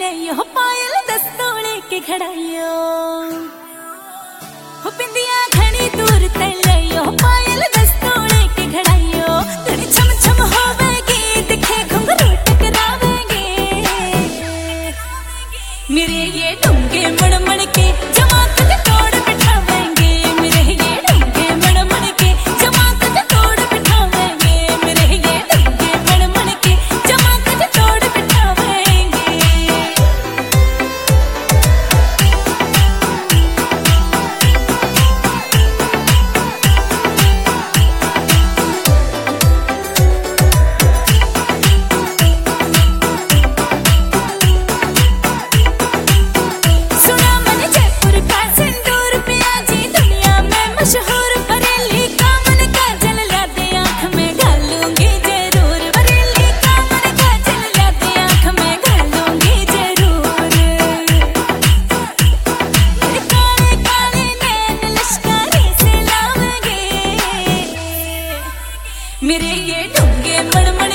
ले यो पायल दस्तोले के घड़ाइयो हो बिंदिया घनी दूर ते ले यो पायल दस्तोले के घड़ाइयो तेरी छम छम होवेगी दिखे घुंघरू टकरावेंगे मेरे ये ढूंगे मड़ के जमा तुझे तोड़ बिठावेंगे मेरे ये ढूंगे मड़ के जमा तुझे तोड़ बिठावेंगे मेरे ये ढूंगे मड़ के जमा तुझे तोड़ बिठावेंगे मशहूर बरेली का मन का जल ला दे आँख में घालूंगी जरूर बरेली का मन का जल ला दे आँख में घालूंगी जरूर मेरे काले काले नैन लश्कारी से लावेंगे मेरे ये ढूंगे मड़